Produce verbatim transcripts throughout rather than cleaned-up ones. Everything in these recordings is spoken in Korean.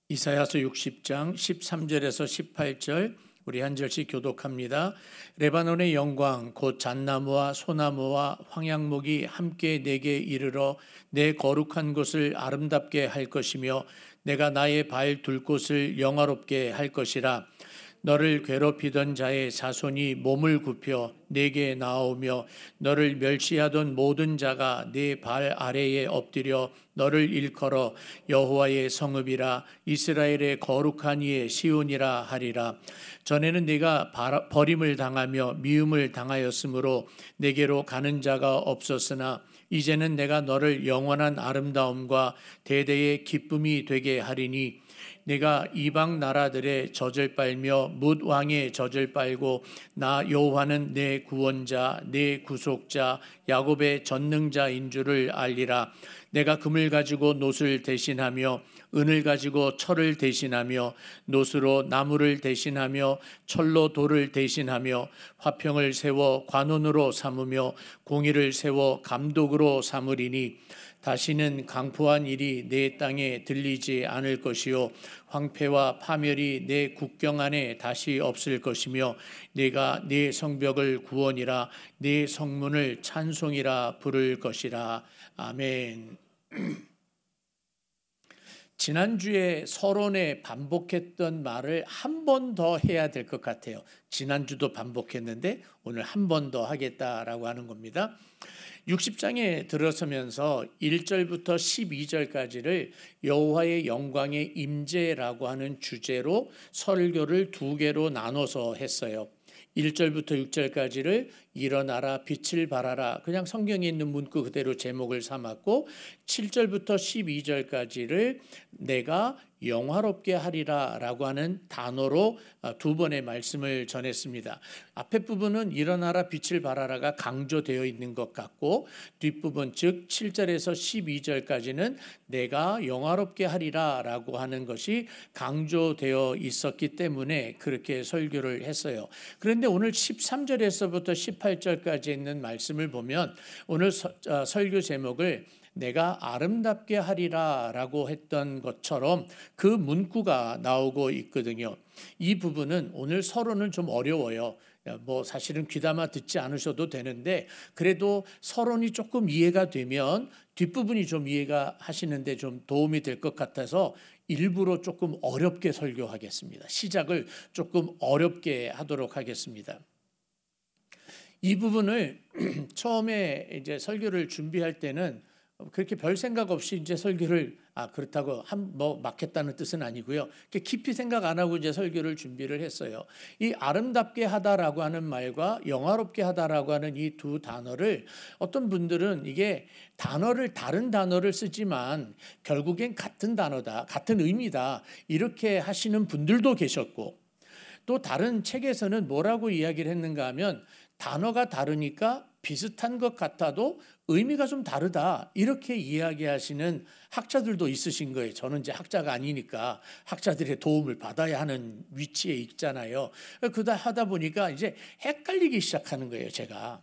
이사야서 육십 장 십삼 절에서 십팔 절 우리 한 절씩 교독합니다. 레바논의 영광 곧 잣나무와 소나무와 황양목이 함께 내게 이르러 내 거룩한 곳을 아름답게 할 것이며 내가 나의 발 둘 곳을 영화롭게 할 것이라. 너를 괴롭히던 자의 자손이 몸을 굽혀 내게 나오며 너를 멸시하던 모든 자가 네 발 아래에 엎드려 너를 일컬어 여호와의 성읍이라 이스라엘의 거룩한 이의 시온이라 하리라. 전에는 네가 버림을 당하며 미움을 당하였으므로 내게로 가는 자가 없었으나 이제는 내가 너를 영원한 아름다움과 대대의 기쁨이 되게 하리니 내가 이방 나라들의 젖을 빨며 뭇 왕의 젖을 빨고 나 여호와는 내 구원자 내 구속자 야곱의 전능자인 줄을 알리라. 내가 금을 가지고 놋을 대신하며 은을 가지고 철을 대신하며 놋으로 나무를 대신하며 철로 돌을 대신하며 화평을 세워 관원으로 삼으며 공의를 세워 감독으로 삼으리니 다시는 강포한 일이 내 땅에 들리지 않을 것이요 황폐와 파멸이 내 국경 안에 다시 없을 것이며 내가 네 성벽을 구원이라 네 성문을 찬송이라 부를 것이라. 아멘. 지난주에 서론에 반복했던 말을 한 번 더 해야 될 것 같아요. 지난주도 반복했는데 오늘 한 번 더 하겠다라고 하는 겁니다. 육십 장에 들어서면서 일 절부터 십이 절까지를 여호와의 영광의 임재라고 하는 주제로 설교를 두 개로 나눠서 했어요. 일 절부터 육 절까지를 일어나라 빛을 발하라 그냥 성경에 있는 문구 그대로 제목을 삼았고 칠 절부터 십이 절까지를 내가 영화롭게 하리라 라고 하는 단어로 두 번의 말씀을 전했습니다. 앞에 부분은 일어나라 빛을 발하라가 강조되어 있는 것 같고 뒷부분 즉 칠 절에서 십이 절까지는 내가 영화롭게 하리라 라고 하는 것이 강조되어 있었기 때문에 그렇게 설교를 했어요. 그런데 오늘 십삼 절에서부터 십팔 절까지 있는 말씀을 보면 오늘 설교 제목을 내가 아름답게 하리라 라고 했던 것처럼 그 문구가 나오고 있거든요. 이 부분은 오늘 서론은 좀 어려워요. 뭐 사실은 귀담아 듣지 않으셔도 되는데 그래도 서론이 조금 이해가 되면 뒷부분이 좀 이해가 하시는데 좀 도움이 될 것 같아서 일부러 조금 어렵게 설교하겠습니다. 시작을 조금 어렵게 하도록 하겠습니다. 이 부분을 처음에 이제 설교를 준비할 때는 그렇게 별 생각 없이 이제 설교를 아 그렇다고 한 뭐 막했다는 뜻은 아니고요. 깊이 생각 안 하고 이제 설교를 준비를 했어요. 이 아름답게 하다라고 하는 말과 영화롭게 하다라고 하는 이 두 단어를 어떤 분들은 이게 단어를 다른 단어를 쓰지만 결국엔 같은 단어다, 같은 의미다 이렇게 하시는 분들도 계셨고 또 다른 책에서는 뭐라고 이야기를 했는가 하면 단어가 다르니까 비슷한 것 같아도 의미가 좀 다르다 이렇게 이야기하시는 학자들도 있으신 거예요. 저는 이제 학자가 아니니까 학자들의 도움을 받아야 하는 위치에 있잖아요. 그러다 하다 보니까 이제 헷갈리기 시작하는 거예요, 제가.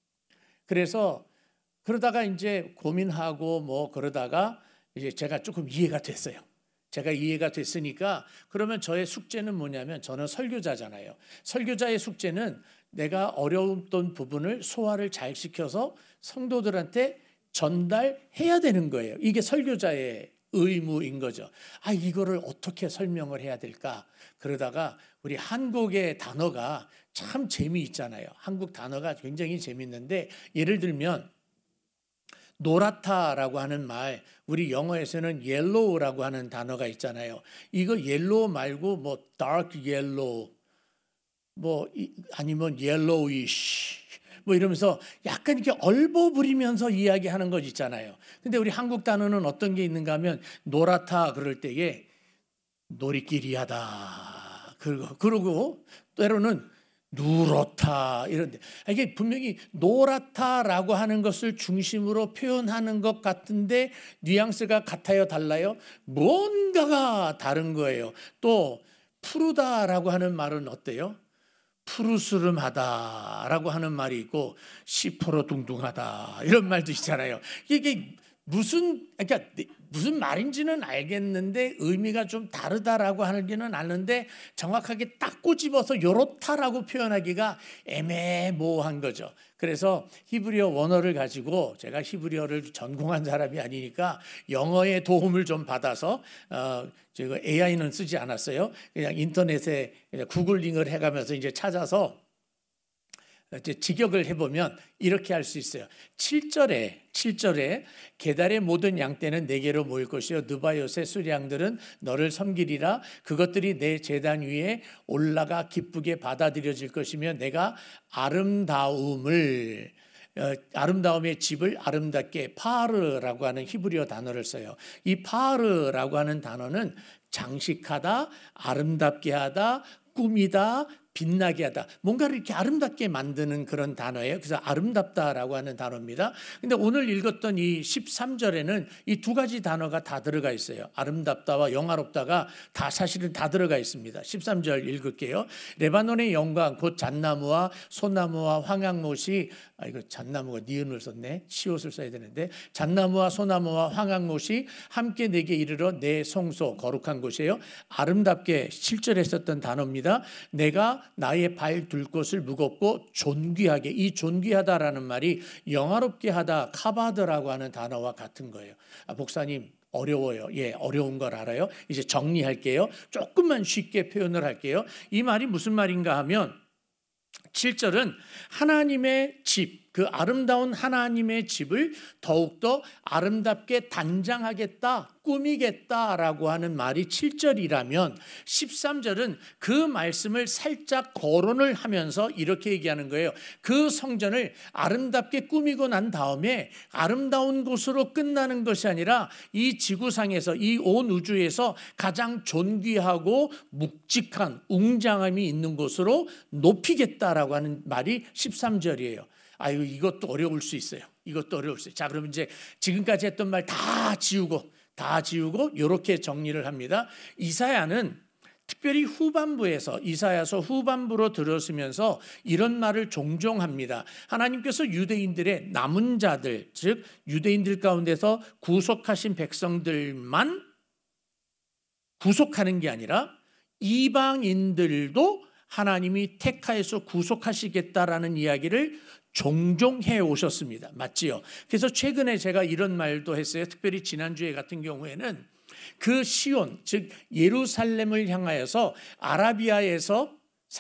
그래서 그러다가 이제 고민하고 뭐 그러다가 이제 제가 조금 이해가 됐어요. 제가 이해가 됐으니까 그러면 저의 숙제는 뭐냐면 저는 설교자잖아요. 설교자의 숙제는 내가 어려웠던 부분을 소화를 잘 시켜서 성도들한테 전달해야 되는 거예요. 이게 설교자의 의무인 거죠. 아, 이거를 어떻게 설명을 해야 될까? 그러다가 우리 한국의 단어가 참 재미있잖아요. 한국 단어가 굉장히 재미있는데 예를 들면 노랗다라고 하는 말, 우리 영어에서는 yellow라고 하는 단어가 있잖아요. 이거 yellow 말고 뭐 dark yellow, 뭐 아니면 yellowish, 뭐 이러면서 약간 이렇게 얼버무리면서 이야기하는 것 있잖아요. 근데 우리 한국 단어는 어떤 게 있는가 하면 노랗다 그럴 때에 놀이끼리하다 그러고, 그러고 때로는 누렇다 이런데 이게 분명히 노랗다라고 하는 것을 중심으로 표현하는 것 같은데 뉘앙스가 같아요, 달라요? 뭔가가 다른 거예요. 또 푸르다라고 하는 말은 어때요? 푸르스름하다라고 하는 말이 있고 시퍼러둥둥하다 이런 말도 있잖아요. 이게 무슨 그러니까 무슨 말인지는 알겠는데 의미가 좀 다르다라고 하는지는 아는데 정확하게 딱 꼬집어서 요렇다라고 표현하기가 애매모호한 거죠. 그래서 히브리어 원어를 가지고, 제가 히브리어를 전공한 사람이 아니니까 영어의 도움을 좀 받아서 어, 제가 에이아이는 쓰지 않았어요. 그냥 인터넷에 그냥 구글링을 해가면서 이제 찾아서 이제 직역을 해보면 이렇게 할 수 있어요. 칠 절에 칠 절에 게달의 모든 양떼는 내게로 모일 것이요 느바요의 수량들은 너를 섬기리라. 그것들이 내 제단 위에 올라가 기쁘게 받아들여질 것이며 내가 아름다움을 어, 아름다움의 집을 아름답게 파르라고 하는 히브리어 단어를 써요. 이 파르라고 하는 단어는 장식하다, 아름답게 하다, 꾸미다, 빛나게 하다, 뭔가를 이렇게 아름답게 만드는 그런 단어예요. 그래서 아름답다라고 하는 단어입니다. 근데 오늘 읽었던 이 십삼 절에는 이 두 가지 단어가 다 들어가 있어요. 아름답다와 영화롭다가 다 사실은 다 들어가 있습니다. 십삼 절 읽을게요. 레바논의 영광 곧 잣나무와 소나무와 황양못이, 아 이거 잣나무가 니은을 썼네. 시옷을 써야 되는데, 잣나무와 소나무와 황양못이 함께 내게 이르러 내 성소 거룩한 곳이에요. 아름답게 칠 절에 썼던 단어입니다. 내가 나의 발 둘 곳을 무겁고 존귀하게, 이 존귀하다라는 말이 영화롭게 하다, 카바드라고 하는 단어와 같은 거예요. 아, 목사님 어려워요. 예, 어려운 걸 알아요. 이제 정리할게요. 조금만 쉽게 표현을 할게요. 이 말이 무슨 말인가 하면, 칠 절은 하나님의 집, 그 아름다운 하나님의 집을 더욱더 아름답게 단장하겠다, 꾸미겠다라고 하는 말이 칠 절이라면 십삼 절은 그 말씀을 살짝 거론을 하면서 이렇게 얘기하는 거예요. 그 성전을 아름답게 꾸미고 난 다음에 아름다운 곳으로 끝나는 것이 아니라 이 지구상에서, 이 온 우주에서 가장 존귀하고 묵직한 웅장함이 있는 곳으로 높이겠다라고 하는 말이 십삼 절이에요. 아유, 이것도 어려울 수 있어요. 이것도 어려울 수 있어요. 자, 그럼 이제 지금까지 했던 말 다 지우고 다 지우고 이렇게 정리를 합니다. 이사야는 특별히 후반부에서, 이사야서 후반부로 들어서면서 이런 말을 종종 합니다. 하나님께서 유대인들의 남은 자들, 즉 유대인들 가운데서 구속하신 백성들만 구속하는 게 아니라 이방인들도 하나님이 택하여서 구속하시겠다라는 이야기를 종종 해 오셨습니다. 맞지요? 그래서 최근에 제가 이런 말도 했어요. 특별히 지난주에 같은 경우에는 그 시온, 즉 예루살렘을 향하여서 아라비아에서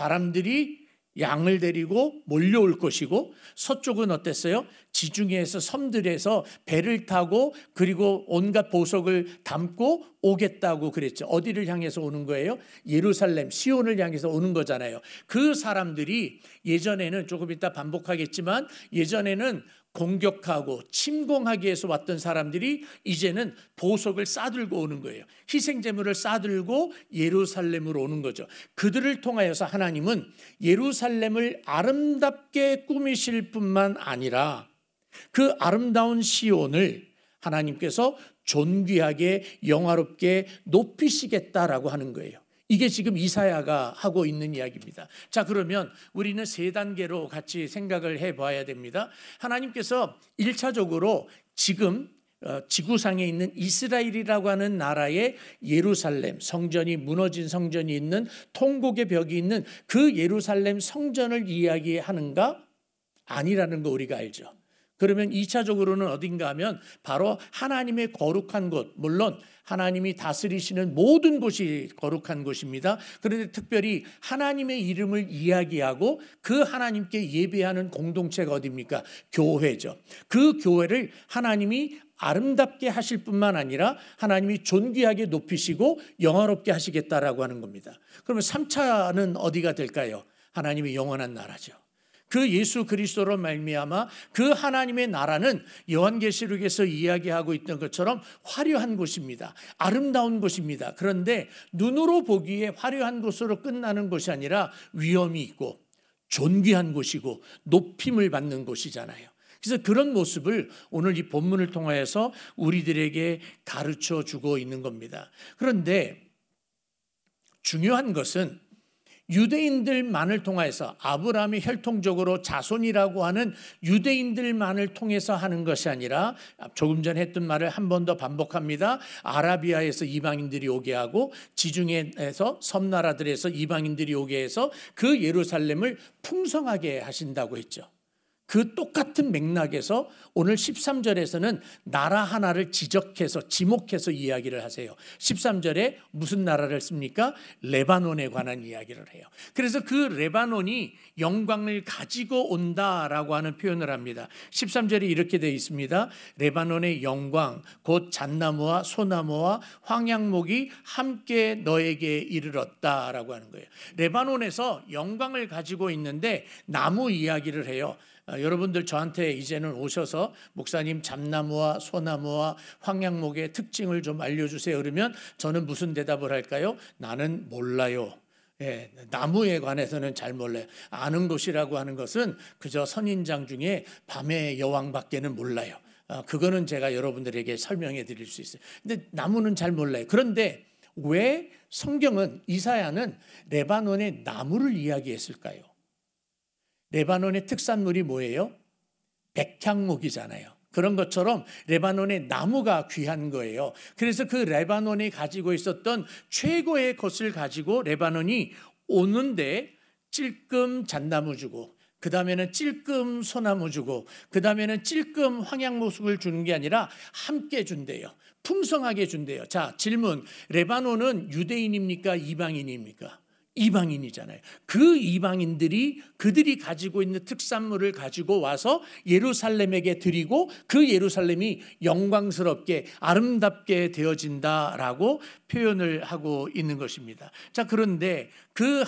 사람들이 양을 데리고 몰려올 것이고, 서쪽은 어땠어요? 지중해에서 섬들에서 배를 타고 그리고 온갖 보석을 담고 오겠다고 그랬죠. 어디를 향해서 오는 거예요? 예루살렘, 시온을 향해서 오는 거잖아요. 그 사람들이 예전에는, 조금 이따 반복하겠지만, 예전에는 공격하고 침공하기 위해서 왔던 사람들이 이제는 보석을 싸들고 오는 거예요. 희생제물을 싸들고 예루살렘으로 오는 거죠. 그들을 통하여서 하나님은 예루살렘을 아름답게 꾸미실 뿐만 아니라 그 아름다운 시온을 하나님께서 존귀하게 영화롭게 높이시겠다라고 하는 거예요. 이게 지금 이사야가 하고 있는 이야기입니다. 자, 그러면 우리는 세 단계로 같이 생각을 해봐야 됩니다. 하나님께서 일 차적으로 지금 지구상에 있는 이스라엘이라고 하는 나라의 예루살렘, 성전이 무너진 성전이 있는, 통곡의 벽이 있는 그 예루살렘 성전을 이야기하는가? 아니라는 거 우리가 알죠. 그러면 이 차적으로는 어딘가 하면 바로 하나님의 거룩한 곳, 물론 하나님이 다스리시는 모든 곳이 거룩한 곳입니다. 그런데 특별히 하나님의 이름을 이야기하고 그 하나님께 예배하는 공동체가 어디입니까? 교회죠. 그 교회를 하나님이 아름답게 하실 뿐만 아니라 하나님이 존귀하게 높이시고 영화롭게 하시겠다라고 하는 겁니다. 그러면 삼 차는 어디가 될까요? 하나님의 영원한 나라죠. 그 예수 그리스도로 말미암아 그 하나님의 나라는 요한계시록에서 이야기하고 있던 것처럼 화려한 곳입니다. 아름다운 곳입니다. 그런데 눈으로 보기에 화려한 곳으로 끝나는 곳이 아니라 위엄이 있고 존귀한 곳이고 높임을 받는 곳이잖아요. 그래서 그런 모습을 오늘 이 본문을 통하여서 우리들에게 가르쳐 주고 있는 겁니다. 그런데 중요한 것은 유대인들만을 통해서 아브라함이 혈통적으로 자손이라고 하는 유대인들만을 통해서 하는 것이 아니라 조금 전 했던 말을 한 번 더 반복합니다. 아라비아에서 이방인들이 오게 하고 지중해에서 섬나라들에서 이방인들이 오게 해서 그 예루살렘을 풍성하게 하신다고 했죠. 그 똑같은 맥락에서 오늘 십삼 절에서는 나라 하나를 지적해서 지목해서 이야기를 하세요. 십삼 절에 무슨 나라를 씁니까? 레바논에 관한 이야기를 해요. 그래서 그 레바논이 영광을 가지고 온다라고 하는 표현을 합니다. 십삼 절에 이렇게 되어 있습니다. 레바논의 영광 곧 잣나무와 소나무와 황양목이 함께 너에게 이르렀다라고 하는 거예요. 레바논에서 영광을 가지고 있는데 나무 이야기를 해요. 아, 여러분들 저한테 이제는 오셔서 목사님 잣나무와 소나무와 황양목의 특징을 좀 알려주세요. 그러면 저는 무슨 대답을 할까요? 나는 몰라요. 예, 나무에 관해서는 잘 몰라요. 아는 것이라고 하는 것은 그저 선인장 중에 밤의 여왕밖에는 몰라요. 아, 그거는 제가 여러분들에게 설명해 드릴 수 있어요. 근데 나무는 잘 몰라요. 그런데 왜 성경은 이사야는 레바논의 나무를 이야기했을까요? 레바논의 특산물이 뭐예요? 백향목이잖아요. 그런 것처럼 레바논의 나무가 귀한 거예요. 그래서 그 레바논이 가지고 있었던 최고의 것을 가지고 레바논이 오는데 찔끔 잣나무 주고 그 다음에는 찔끔 소나무 주고 그 다음에는 찔끔 황양목을 주는 게 아니라 함께 준대요. 풍성하게 준대요. 자, 질문. 레바논은 유대인입니까? 이방인입니까? 이방인이잖아요. 그 이방인들이 그들이 가지고 있는 특산물을 가지고 와서 예루살렘에게 드리고 그 예루살렘이 영광스럽게 아름답게 되어진다라고 표현을 하고 있는 것입니다. 자, 그런데 그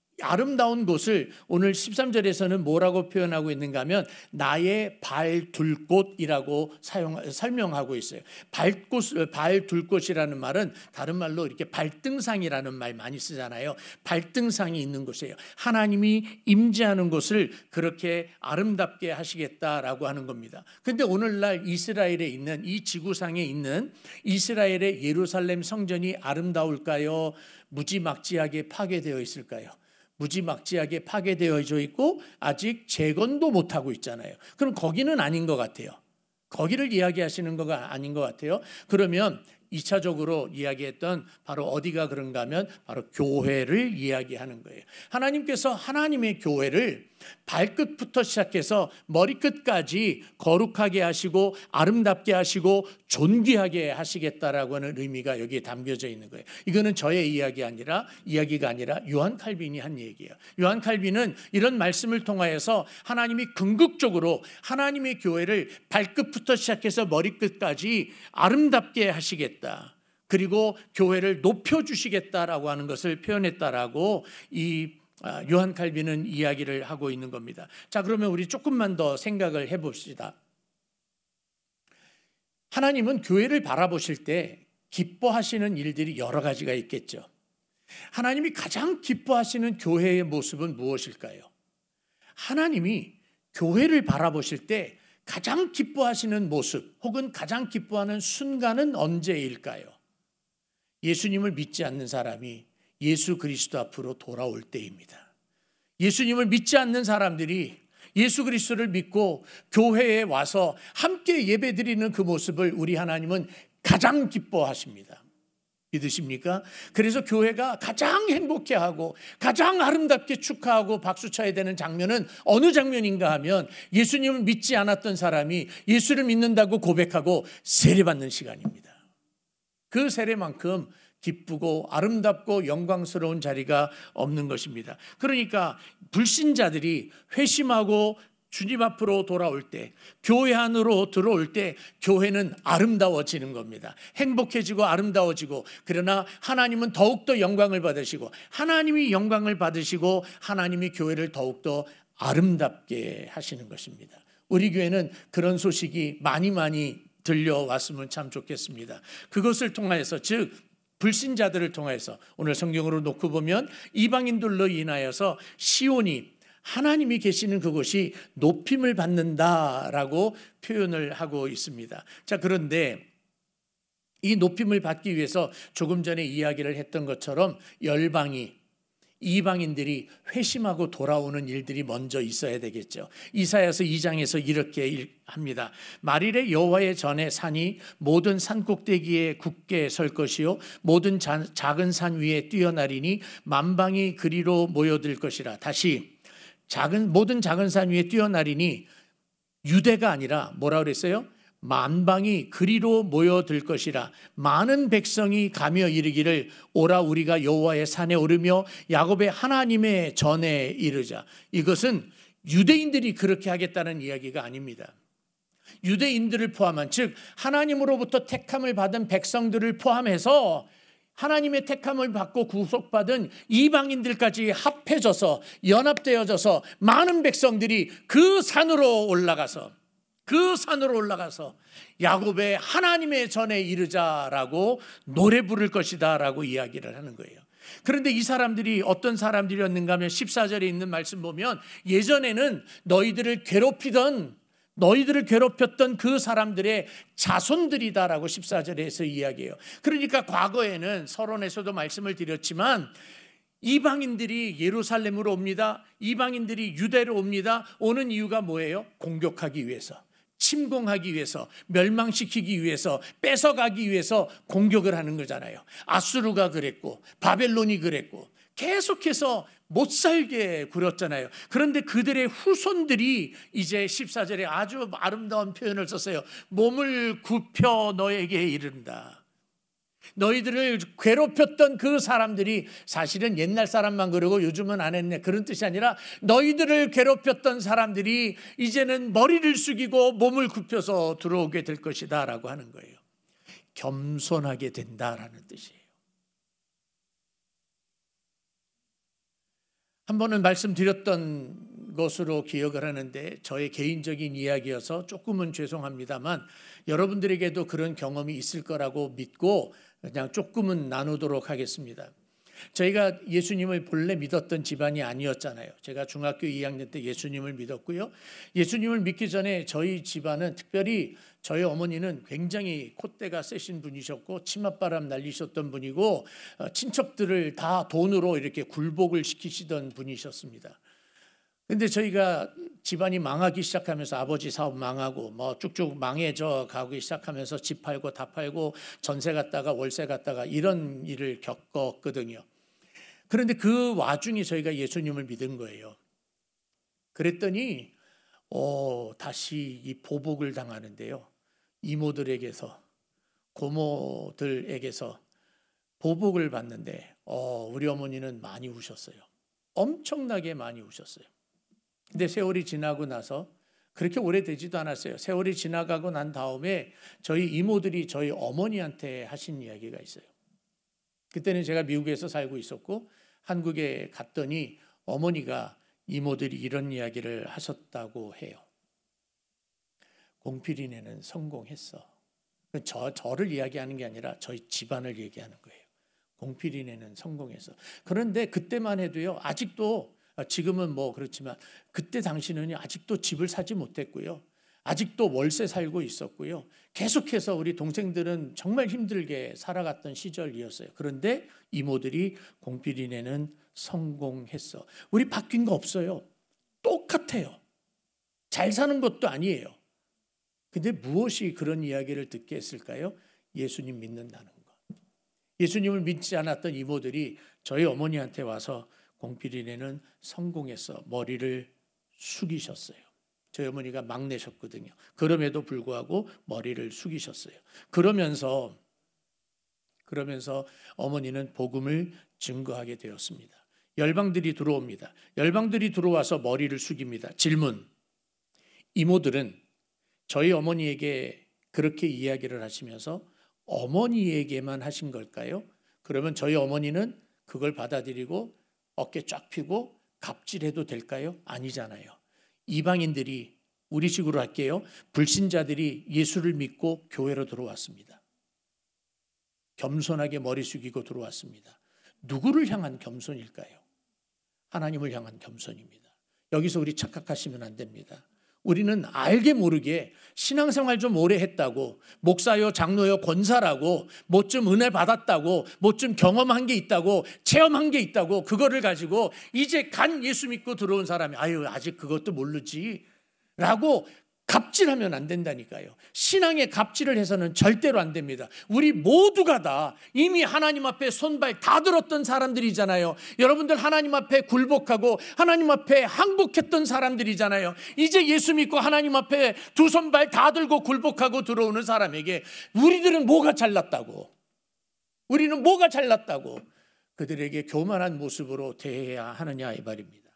아름다운 곳을 오늘 십삼 절에서는 뭐라고 표현하고 있는가 하면 나의 발 둘 곳이라고 사용, 설명하고 있어요. 발꽃, 발 둘 곳이라는 말은 다른 말로 이렇게 발등상이라는 말 많이 쓰잖아요. 발등상이 있는 곳이에요. 하나님이 임재하는 곳을 그렇게 아름답게 하시겠다라고 하는 겁니다. 그런데 오늘날 이스라엘에 있는 이 지구상에 있는 이스라엘의 예루살렘 성전이 아름다울까요? 무지막지하게 파괴되어 있을까요? 무지막지하게 파괴되어져 있고 아직 재건도 못하고 있잖아요. 그럼 거기는 아닌 것 같아요. 거기를 이야기하시는 거가 아닌 것 같아요. 그러면 이 차적으로 이야기했던 바로 어디가 그런가 하면 바로 교회를 이야기하는 거예요. 하나님께서 하나님의 교회를 발끝부터 시작해서 머리끝까지 거룩하게 하시고 아름답게 하시고 존귀하게 하시겠다라고 하는 의미가 여기에 담겨져 있는 거예요. 이거는 저의 이야기 아니라 이야기가 아니라 요한 칼빈이 한 얘기예요. 요한 칼빈은 이런 말씀을 통하여서 하나님이 궁극적으로 하나님의 교회를 발끝부터 시작해서 머리끝까지 아름답게 하시겠다. 그리고 교회를 높여주시겠다라고 하는 것을 표현했다라고 이 요한 칼빈은 이야기를 하고 있는 겁니다. 자, 그러면 우리 조금만 더 생각을 해봅시다. 하나님은 교회를 바라보실 때 기뻐하시는 일들이 여러 가지가 있겠죠. 하나님이 가장 기뻐하시는 교회의 모습은 무엇일까요? 하나님이 교회를 바라보실 때 가장 기뻐하시는 모습 혹은 가장 기뻐하는 순간은 언제일까요? 예수님을 믿지 않는 사람이 예수 그리스도 앞으로 돌아올 때입니다. 예수님을 믿지 않는 사람들이 예수 그리스도를 믿고 교회에 와서 함께 예배드리는 그 모습을 우리 하나님은 가장 기뻐하십니다. 믿으십니까? 그래서 교회가 가장 행복해하고 가장 아름답게 축하하고 박수쳐야 되는 장면은 어느 장면인가 하면 예수님을 믿지 않았던 사람이 예수를 믿는다고 고백하고 세례받는 시간입니다. 그 세례만큼 기쁘고 아름답고 영광스러운 자리가 없는 것입니다. 그러니까 불신자들이 회심하고 주님 앞으로 돌아올 때, 교회 안으로 들어올 때 교회는 아름다워지는 겁니다. 행복해지고 아름다워지고, 그러나 하나님은 더욱더 영광을 받으시고, 하나님이 영광을 받으시고 하나님이 교회를 더욱더 아름답게 하시는 것입니다. 우리 교회는 그런 소식이 많이 많이 들려왔으면 참 좋겠습니다. 그것을 통하여서, 즉 불신자들을 통해서 오늘 성경으로 놓고 보면 이방인들로 인하여서 시온이, 하나님이 계시는 그곳이 높임을 받는다라고 표현을 하고 있습니다. 자, 그런데 이 높임을 받기 위해서 조금 전에 이야기를 했던 것처럼 열방이, 이방인들이 회심하고 돌아오는 일들이 먼저 있어야 되겠죠. 이사야서 이 장에서 이렇게 합니다. 말일에 여호와의 전에 산이 모든 산 꼭대기에 굳게 설 것이요 모든 자, 작은 산 위에 뛰어나리니 만방이 그리로 모여들 것이라. 다시 작은 모든 작은 산 위에 뛰어나리니 유대가 아니라 뭐라 그랬어요? 만방이 그리로 모여들 것이라. 많은 백성이 가며 이르기를 오라 우리가 여호와의 산에 오르며 야곱의 하나님의 전에 이르자. 이것은 유대인들이 그렇게 하겠다는 이야기가 아닙니다. 유대인들을 포함한, 즉 하나님으로부터 택함을 받은 백성들을 포함해서 하나님의 택함을 받고 구속받은 이방인들까지 합해져서 연합되어져서 많은 백성들이 그 산으로 올라가서 그 산으로 올라가서 야곱의 하나님의 전에 이르자라고 노래 부를 것이다 라고 이야기를 하는 거예요. 그런데 이 사람들이 어떤 사람들이었는가 하면 십사 절에 있는 말씀 보면 예전에는 너희들을 괴롭히던 너희들을 괴롭혔던 그 사람들의 자손들이다라고 십사 절에서 이야기해요. 그러니까 과거에는 서론에서도 말씀을 드렸지만 이방인들이 예루살렘으로 옵니다. 이방인들이 유대로 옵니다. 오는 이유가 뭐예요? 공격하기 위해서, 침공하기 위해서, 멸망시키기 위해서, 뺏어가기 위해서 공격을 하는 거잖아요. 아수르가 그랬고 바벨론이 그랬고 계속해서 못 살게 굴었잖아요. 그런데 그들의 후손들이 이제 십사 절에 아주 아름다운 표현을 썼어요. 몸을 굽혀 너에게 이른다. 너희들을 괴롭혔던 그 사람들이 사실은 옛날 사람만 그러고 요즘은 안 했네 그런 뜻이 아니라 너희들을 괴롭혔던 사람들이 이제는 머리를 숙이고 몸을 굽혀서 들어오게 될 것이다 라고 하는 거예요. 겸손하게 된다라는 뜻이에요. 한 번은 말씀드렸던 것으로 기억을 하는데 저의 개인적인 이야기여서 조금은 죄송합니다만 여러분들에게도 그런 경험이 있을 거라고 믿고 그냥 조금은 나누도록 하겠습니다. 저희가 예수님을 본래 믿었던 집안이 아니었잖아요. 제가 중학교 이 학년 때 예수님을 믿었고요. 예수님을 믿기 전에 저희 집안은, 특별히 저희 어머니는 굉장히 콧대가 세신 분이셨고 치맛바람 날리셨던 분이고 친척들을 다 돈으로 이렇게 굴복을 시키시던 분이셨습니다. 근데 저희가 집안이 망하기 시작하면서 아버지 사업 망하고 뭐 쭉쭉 망해져 가기 시작하면서 집 팔고 다 팔고 전세 갔다가 월세 갔다가 이런 일을 겪었거든요. 그런데 그 와중에 저희가 예수님을 믿은 거예요. 그랬더니 어, 다시 이 보복을 당하는데요. 이모들에게서, 고모들에게서 보복을 받는데 어, 우리 어머니는 많이 우셨어요. 엄청나게 많이 우셨어요. 근데 세월이 지나고 나서 그렇게 오래되지도 않았어요. 세월이 지나가고 난 다음에 저희 이모들이 저희 어머니한테 하신 이야기가 있어요. 그때는 제가 미국에서 살고 있었고 한국에 갔더니 어머니가 이모들이 이런 이야기를 하셨다고 해요. 공필이네는 성공했어. 저, 저를 이야기하는 게 아니라 저희 집안을 얘기하는 거예요. 공필이네는 성공했어. 그런데 그때만 해도요, 아직도, 지금은 뭐 그렇지만 그때 당시는 아직도 집을 사지 못했고요. 아직도 월세 살고 있었고요. 계속해서 우리 동생들은 정말 힘들게 살아갔던 시절이었어요. 그런데 이모들이 공필이네는 성공했어. 우리 바뀐 거 없어요. 똑같아요. 잘 사는 것도 아니에요. 근데 무엇이 그런 이야기를 듣게 했을까요? 예수님 믿는다는 것. 예수님을 믿지 않았던 이모들이 저희 어머니한테 와서 공필이네는 성공했어. 머리를 숙이셨어요. 저희 어머니가 막내셨거든요. 그럼에도 불구하고 머리를 숙이셨어요. 그러면서 그러면서 어머니는 복음을 증거하게 되었습니다. 열방들이 들어옵니다. 열방들이 들어와서 머리를 숙입니다. 질문. 이모들은 저희 어머니에게 그렇게 이야기를 하시면서 어머니에게만 하신 걸까요? 그러면 저희 어머니는 그걸 받아들이고 어깨 쫙 펴고 갑질해도 될까요? 아니잖아요. 이방인들이, 우리 식으로 할게요, 불신자들이 예수를 믿고 교회로 들어왔습니다. 겸손하게 머리 숙이고 들어왔습니다. 누구를 향한 겸손일까요? 하나님을 향한 겸손입니다. 여기서 우리 착각하시면 안 됩니다. 우리는 알게 모르게 신앙생활 좀 오래 했다고, 목사요 장로요 권사라고, 뭐 좀 은혜 받았다고, 뭐 좀 경험한 게 있다고, 체험한 게 있다고, 그거를 가지고 이제 간 예수 믿고 들어온 사람이 아유 아직 그것도 모르지 라고 갑질하면 안 된다니까요. 신앙에 갑질을 해서는 절대로 안 됩니다. 우리 모두가 다 이미 하나님 앞에 손발 다 들었던 사람들이잖아요. 여러분들 하나님 앞에 굴복하고 하나님 앞에 항복했던 사람들이잖아요. 이제 예수 믿고 하나님 앞에 두 손발 다 들고 굴복하고 들어오는 사람에게 우리들은 뭐가 잘났다고, 우리는 뭐가 잘났다고 그들에게 교만한 모습으로 대해야 하느냐 이 말입니다.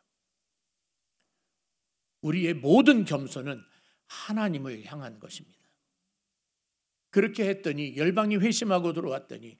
우리의 모든 겸손은 하나님을 향한 것입니다. 그렇게 했더니 열방이 회심하고 들어왔더니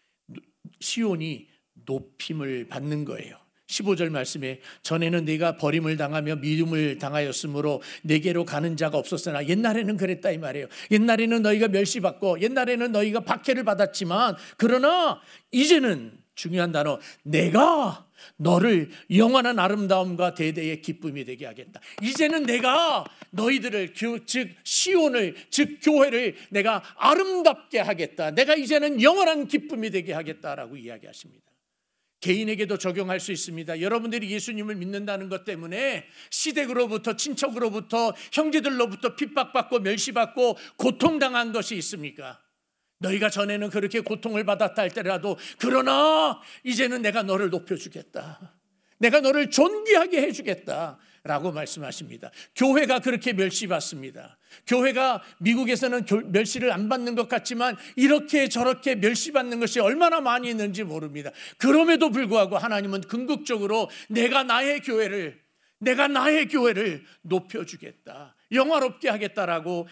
시온이 높임을 받는 거예요. 십오 절 말씀에 전에는 네가 버림을 당하며 미움을 당하였으므로 내게로 가는 자가 없었으나 옛날에는 그랬다 이 말이에요. 옛날에는 너희가 멸시받고 옛날에는 너희가 박해를 받았지만 그러나 이제는 중요한 단어, 내가 너를 영원한 아름다움과 대대의 기쁨이 되게 하겠다. 이제는 내가 너희들을 즉 시온을 즉 교회를 내가 아름답게 하겠다. 내가 이제는 영원한 기쁨이 되게 하겠다라고 이야기하십니다. 개인에게도 적용할 수 있습니다. 여러분들이 예수님을 믿는다는 것 때문에 시댁으로부터 친척으로부터 형제들로부터 핍박받고 멸시받고 고통당한 것이 있습니까? 너희가 전에는 그렇게 고통을 받았다 할때라도 그러나 이제는 내가 너를 높여주겠다, 내가 너를 존귀하게 해주겠다 라고 말씀하십니다. 교회가 그렇게 멸시받습니다. 교회가 미국에서는 멸시를 안 받는 것 같지만 이렇게 저렇게 멸시받는 것이 얼마나 많이 있는지 모릅니다. 그럼에도 불구하고 하나님은 궁극적으로 내가 나의 교회를 내가 나의 교회를 높여주겠다, 영화롭게 하겠다라고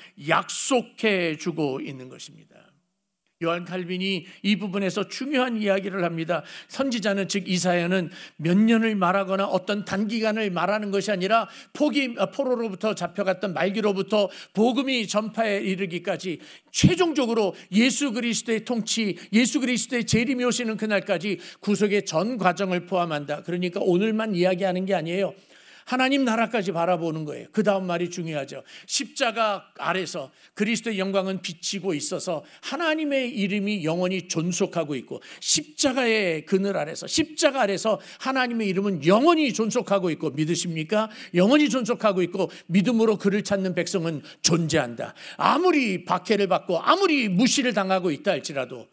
약속해 주고 있는 것입니다. 요한 칼빈이 이 부분에서 중요한 이야기를 합니다. 선지자는 즉 이사야는 몇 년을 말하거나 어떤 단기간을 말하는 것이 아니라 포기, 포로로부터 잡혀갔던 말기로부터 복음이 전파에 이르기까지 최종적으로 예수 그리스도의 통치, 예수 그리스도의 재림이 오시는 그날까지 구속의 전 과정을 포함한다. 그러니까 오늘만 이야기하는 게 아니에요. 하나님 나라까지 바라보는 거예요. 그 다음 말이 중요하죠. 십자가 아래서 그리스도의 영광은 비치고 있어서 하나님의 이름이 영원히 존속하고 있고, 십자가의 그늘 아래서 십자가 아래서 하나님의 이름은 영원히 존속하고 있고, 믿으십니까? 영원히 존속하고 있고 믿음으로 그를 찾는 백성은 존재한다. 아무리 박해를 받고 아무리 무시를 당하고 있다 할지라도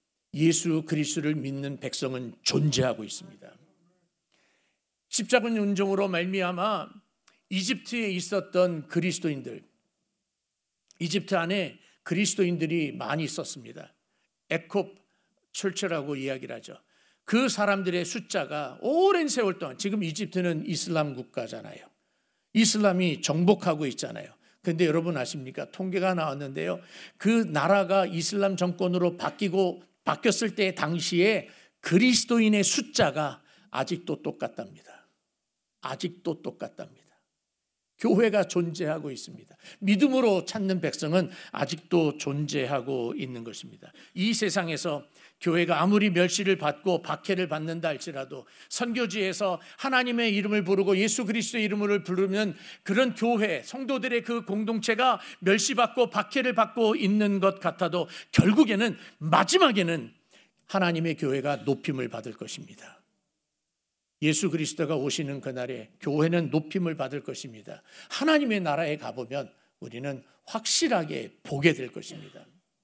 예수 그리스도를 믿는 백성은 존재하고 있습니다. 십자군 운동으로 말미암아 이집트에 있었던 그리스도인들, 이집트 안에 그리스도인들이 많이 있었습니다. 에콥 철처라고 이야기를 하죠. 그 사람들의 숫자가 오랜 세월 동안, 지금 이집트는 이슬람 국가잖아요. 이슬람이 정복하고 있잖아요. 그런데 여러분 아십니까? 통계가 나왔는데요. 그 나라가 이슬람 정권으로 바뀌고 바뀌었을 때 당시에 그리스도인의 숫자가 아직도 똑같답니다. 아직도 똑같답니다. 교회가 존재하고 있습니다. 믿음으로 찾는 백성은 아직도 존재하고 있는 것입니다. 이 세상에서 교회가 아무리 멸시를 받고 박해를 받는다 할지라도 선교지에서 하나님의 이름을 부르고 예수 그리스도의 이름을 부르면 그런 교회, 성도들의 그 공동체가 멸시받고 박해를 받고 있는 것 같아도 결국에는 마지막에는 하나님의 교회가 높임을 받을 것입니다. 예수 그리스도가 오시는 그날에 교회는 높임을 받을 것입니다. 하나님의 나라에 가보면 우리는 확실하게 보게 될 것입니다.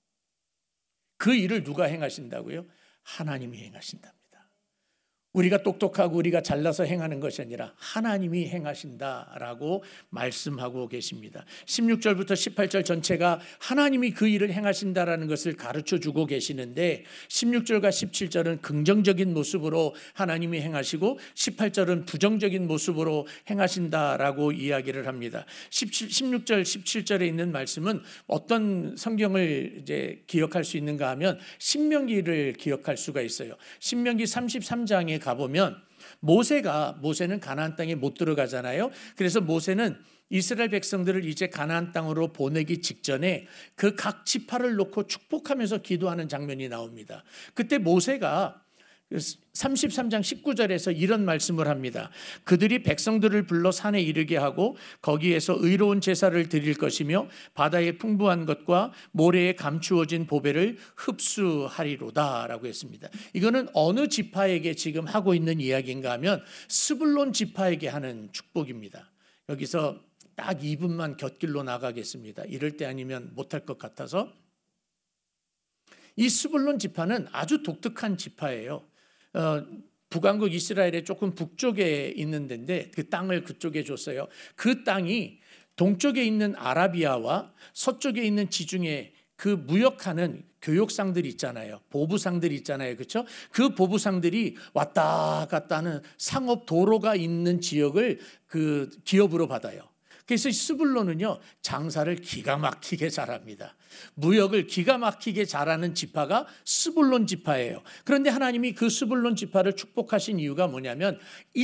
그 일을 누가 행하신다고요? 하나님이 행하신답니다. 우리가 똑똑하고 우리가 잘나서 행하는 것이 아니라 하나님이 행하신다라고 말씀하고 계십니다. 십육 절부터 십팔 절 전체가 하나님이 그 일을 행하신다라는 것을 가르쳐주고 계시는데, 십육 절과 십칠 절은 긍정적인 모습으로 하나님이 행하시고 십팔 절은 부정적인 모습으로 행하신다라고 이야기를 합니다. 십칠, 십육 절, 십칠 절에 있는 말씀은 어떤 성경을 이제 기억할 수 있는가 하면 신명기를 기억할 수가 있어요. 신명기 삼십삼 장에 가보면 모세가 모세는 가나안 땅에 못 들어가잖아요. 그래서 모세는 이스라엘 백성들을 이제 가나안 땅으로 보내기 직전에 그 각 지파를 놓고 축복하면서 기도하는 장면이 나옵니다. 그때 모세가 삼십삼 장 십구 절에서 이런 말씀을 합니다. 그들이 백성들을 불러 산에 이르게 하고 거기에서 의로운 제사를 드릴 것이며 바다의 풍부한 것과 모래에 감추어진 보배를 흡수하리로다 라고 했습니다. 이거는 어느 지파에게 지금 하고 있는 이야기인가 하면 스불론 지파에게 하는 축복입니다. 여기서 딱 이 분만 곁길로 나가겠습니다. 이럴 때 아니면 못할 것 같아서. 이 스불론 지파는 아주 독특한 지파예요. 어, 북왕국 이스라엘의 조금 북쪽에 있는 데인데 그 땅을 그쪽에 줬어요. 그 땅이 동쪽에 있는 아라비아와 서쪽에 있는 지중해 그 무역하는 교역상들이 있잖아요. 보부상들이 있잖아요. 그렇죠? 그 보부상들이 왔다 갔다 하는 상업 도로가 있는 지역을 그 기업으로 받아요. 그래서 스불론은요 장사를 기가 막히게 잘합니다. 무역을 기가 막히게 잘하는 지파가 스불론 지파예요. 그런데 하나님이 그 스불론 지파를 축복하신 이유가 뭐냐면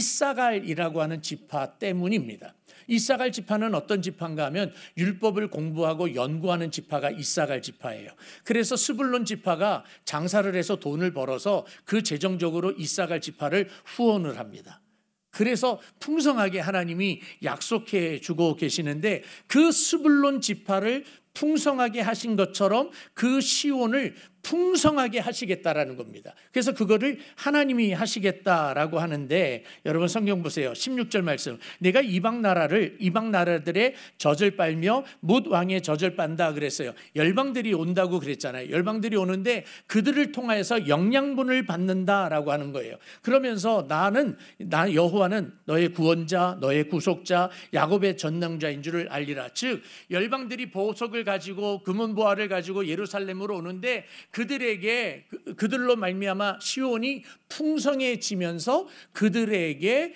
이사갈이라고 하는 지파 때문입니다. 이사갈 지파는 어떤 지파인가 하면 율법을 공부하고 연구하는 지파가 이사갈 지파예요. 그래서 스불론 지파가 장사를 해서 돈을 벌어서 그 재정적으로 이사갈 지파를 후원을 합니다. 그래서 풍성하게 하나님이 약속해 주고 계시는데 그 스불론 지파를 풍성하게 하신 것처럼 그 시온을 풍성하게 하시겠다라는 겁니다. 그래서 그거를 하나님이 하시겠다라고 하는데 여러분 성경 보세요. 십육 절 말씀. 내가 이방 나라를 이방 나라들의 젖을 빨며 뭇 왕의 젖을 빤다 그랬어요. 열방들이 온다고 그랬잖아요. 열방들이 오는데 그들을 통하여서 영양분을 받는다라고 하는 거예요. 그러면서 나는 나 여호와는 너의 구원자, 너의 구속자, 야곱의 전능자인 줄을 알리라. 즉 열방들이 보석을 가지고 금은 보화를 가지고 예루살렘으로 오는데 그들에게 그들로 말미암아 시온이 풍성해지면서 그들에게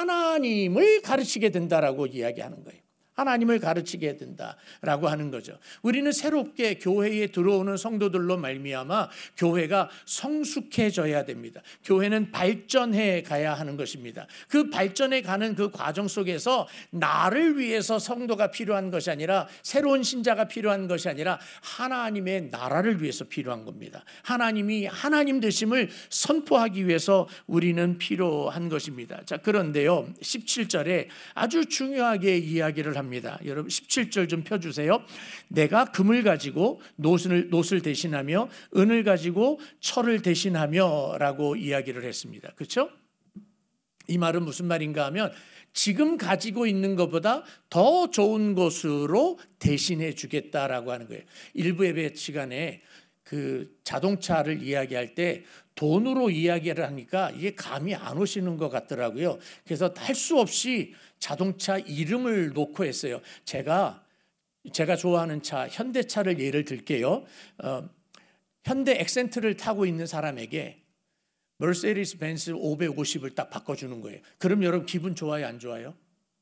하나님을 가르치게 된다라고 이야기하는 거예요. 하나님을 가르치게 된다라고 하는 거죠. 우리는 새롭게 교회에 들어오는 성도들로 말미암아 교회가 성숙해져야 됩니다. 교회는 발전해 가야 하는 것입니다. 그 발전해 가는 그 과정 속에서 나를 위해서 성도가 필요한 것이 아니라 새로운 신자가 필요한 것이 아니라 하나님의 나라를 위해서 필요한 겁니다. 하나님이 하나님 되심을 선포하기 위해서 우리는 필요한 것입니다. 자, 그런데요. 십칠 절에 아주 중요하게 이야기를 합니다. 여러분 십칠 절 좀 펴주세요. 내가 금을 가지고 노슬을, 노슬 대신하며 은을 가지고 철을 대신하며 라고 이야기를 했습니다. 그렇죠? 이 말은 무슨 말인가 하면 지금 가지고 있는 것보다 더 좋은 것으로 대신해 주겠다라고 하는 거예요. 일부 예배 시간에 그 자동차를 이야기할 때 돈으로 이야기를 하니까 이게 감이 안 오시는 것 같더라고요. 그래서 할 수 없이 자동차 이름을 놓고 했어요. 제가 제가 좋아하는 차 현대차를 예를 들게요. 어, 현대 액센트를 타고 있는 사람에게 머세디스 벤츠 오백오십을 딱 바꿔주는 거예요. 그럼 여러분 기분 좋아요, 안 좋아요?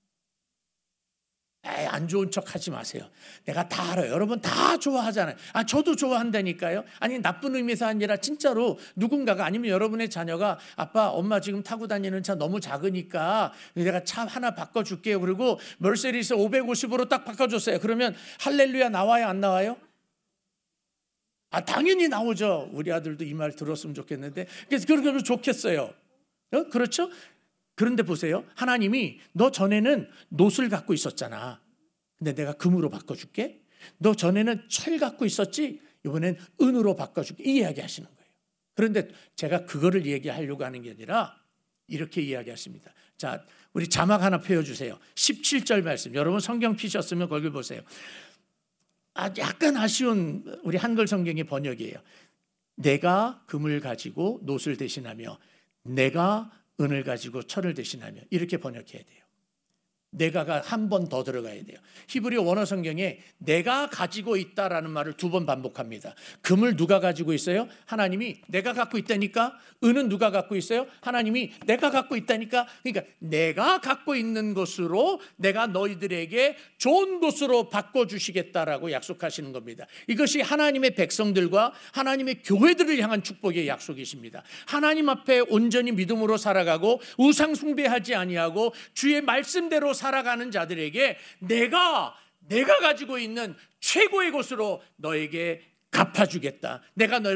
에이, 안 좋은 척 하지 마세요. 내가 다 알아요. 여러분 다 좋아하잖아요. 아, 저도 좋아한다니까요. 아니 나쁜 의미에서 아니라 진짜로 누군가가 아니면 여러분의 자녀가 아빠, 엄마 지금 타고 다니는 차 너무 작으니까 내가 차 하나 바꿔줄게요. 그리고 머세디스 오백오십으로 딱 바꿔줬어요. 그러면 할렐루야 나와요, 안 나와요? 아, 당연히 나오죠. 우리 아들도 이 말 들었으면 좋겠는데. 그래서 그렇게 하면 좋겠어요. 어? 그렇죠? 그런데 보세요. 하나님이 너 전에는 놋을 갖고 있었잖아. 근데 내가 금으로 바꿔줄게. 너 전에는 철 갖고 있었지. 이번엔 은으로 바꿔줄게. 이 이야기 하시는 거예요. 그런데 제가 그거를 얘기하려고 하는 게 아니라 이렇게 이야기하십니다. 자, 우리 자막 하나 펴주세요. 십칠 절 말씀. 여러분 성경 피셨으면 거기 보세요. 아, 약간 아쉬운 우리 한글 성경의 번역이에요. 내가 금을 가지고 놋을 대신하며 내가 은을 가지고 철을 대신하며 이렇게 번역해야 돼요. 내가가 한 번 더 들어가야 돼요. 히브리 원어 성경에 내가 가지고 있다라는 말을 두 번 반복합니다. 금을 누가 가지고 있어요? 하나님이 내가 갖고 있다니까. 은은 누가 갖고 있어요? 하나님이 내가 갖고 있다니까. 그러니까 내가 갖고 있는 것으로 내가 너희들에게 좋은 것으로 바꿔주시겠다라고 약속하시는 겁니다. 이것이 하나님의 백성들과 하나님의 교회들을 향한 축복의 약속이십니다. 하나님 앞에 온전히 믿음으로 살아가고 우상 숭배하지 아니하고 주의 말씀대로 살아가는 자들에게 내가 내가 가지고 있는 최고의 것으로 너에게 갚아주겠다. 내가 너를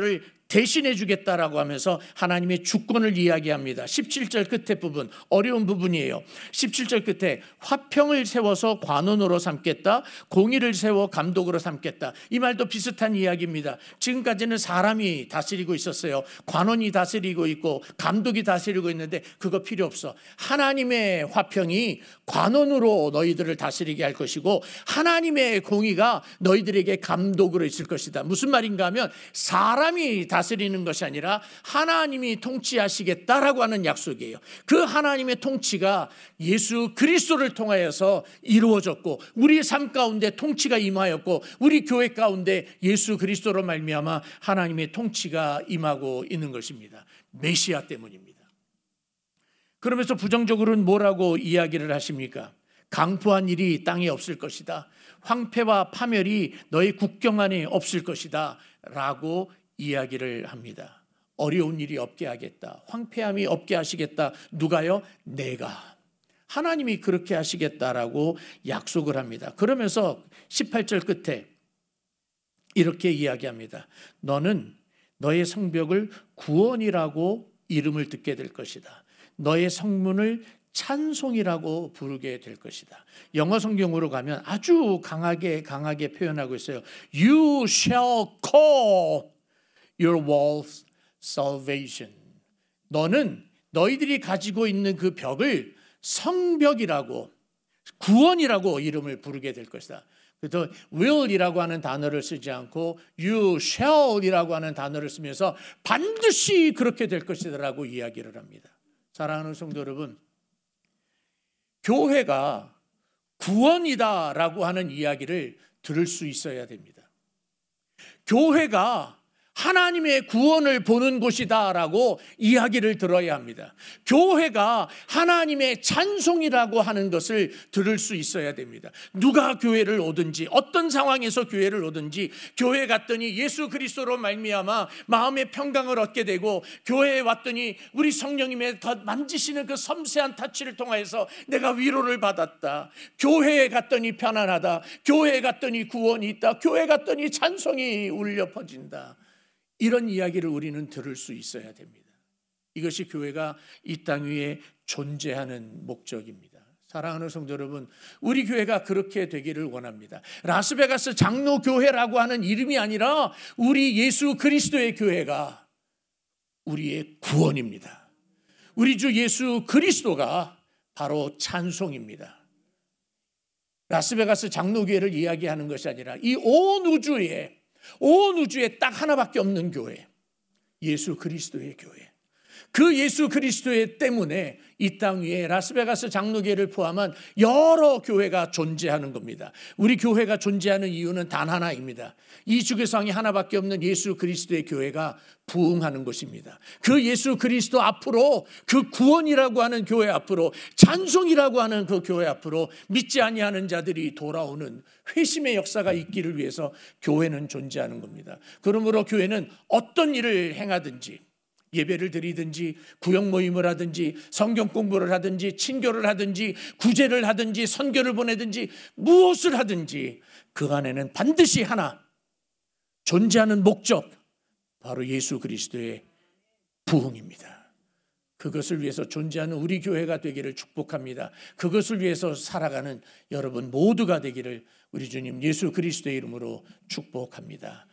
대신해 주겠다라고 하면서 하나님의 주권을 이야기합니다. 십칠 절 끝에 부분, 어려운 부분이에요. 십칠 절 끝에 화평을 세워서 관원으로 삼겠다, 공의를 세워 감독으로 삼겠다. 이 말도 비슷한 이야기입니다. 지금까지는 사람이 다스리고 있었어요. 관원이 다스리고 있고 감독이 다스리고 있는데 그거 필요 없어. 하나님의 화평이 관원으로 너희들을 다스리게 할 것이고 하나님의 공의가 너희들에게 감독으로 있을 것이다. 무슨 말인가 하면 사람이 다스리는 것이 아니라 하나님이 통치하시겠다라고 하는 약속이에요. 그 하나님의 통치가 예수 그리스도를 통하여서 이루어졌고 우리 삶 가운데 통치가 임하였고 우리 교회 가운데 예수 그리스도로 말미암아 하나님의 통치가 임하고 있는 것입니다. 메시아 때문입니다. 그러면서 부정적으로는 뭐라고 이야기를 하십니까? 강포한 일이 땅에 없을 것이다. 황폐와 파멸이 너희 국경 안에 없을 것이다 라고 이야기를 합니다. 어려운 일이 없게 하겠다. 황폐함이 없게 하시겠다. 누가요? 내가. 하나님이 그렇게 하시겠다라고 약속을 합니다. 그러면서 십팔 절 끝에 이렇게 이야기합니다. 너는 너의 성벽을 구원이라고 이름을 듣게 될 것이다. 너의 성문을 찬송이라고 부르게 될 것이다. 영어 성경으로 가면 아주 강하게 강하게 표현하고 있어요. You shall call your walls salvation. 너는 너희들이 가지고 있는 그 벽을 성벽이라고 구원이라고 이름을 부르게 될 것이다. 그래서 will이라고 하는 단어를 쓰지 않고 you shall이라고 하는 단어를 쓰면서 반드시 그렇게 될 것이다라고 이야기를 합니다. 사랑하는 성도 여러분, 교회가 구원이다라고 하는 이야기를 들을 수 있어야 됩니다. 교회가 하나님의 구원을 보는 곳이다라고 이야기를 들어야 합니다. 교회가 하나님의 찬송이라고 하는 것을 들을 수 있어야 됩니다. 누가 교회를 오든지 어떤 상황에서 교회를 오든지 교회 갔더니 예수 그리스도로 말미암아 마음의 평강을 얻게 되고 교회에 왔더니 우리 성령님의 더 만지시는 그 섬세한 타치를 통하여서 내가 위로를 받았다. 교회에 갔더니 편안하다. 교회에 갔더니 구원이 있다. 교회에 갔더니 찬송이 울려 퍼진다. 이런 이야기를 우리는 들을 수 있어야 됩니다. 이것이 교회가 이 땅 위에 존재하는 목적입니다. 사랑하는 성도 여러분, 우리 교회가 그렇게 되기를 원합니다. 라스베가스 장로교회라고 하는 이름이 아니라 우리 예수 그리스도의 교회가 우리의 구원입니다. 우리 주 예수 그리스도가 바로 찬송입니다. 라스베가스 장로교회를 이야기하는 것이 아니라 이 온 우주에 온 우주에 딱 하나밖에 없는 교회, 예수 그리스도의 교회. 그 예수 그리스도의 때문에 이 땅 위에 라스베가스 장로교회를 포함한 여러 교회가 존재하는 겁니다. 우리 교회가 존재하는 이유는 단 하나입니다. 이 주교상이 하나밖에 없는 예수 그리스도의 교회가 부흥하는 것입니다. 그 예수 그리스도 앞으로, 그 구원이라고 하는 교회 앞으로, 찬송이라고 하는 그 교회 앞으로 믿지 아니하는 자들이 돌아오는 회심의 역사가 있기를 위해서 교회는 존재하는 겁니다. 그러므로 교회는 어떤 일을 행하든지, 예배를 드리든지 구역 모임을 하든지 성경 공부를 하든지 친교를 하든지 구제를 하든지 선교를 보내든지 무엇을 하든지 그 안에는 반드시 하나 존재하는 목적, 바로 예수 그리스도의 부흥입니다. 그것을 위해서 존재하는 우리 교회가 되기를 축복합니다. 그것을 위해서 살아가는 여러분 모두가 되기를 우리 주님 예수 그리스도의 이름으로 축복합니다.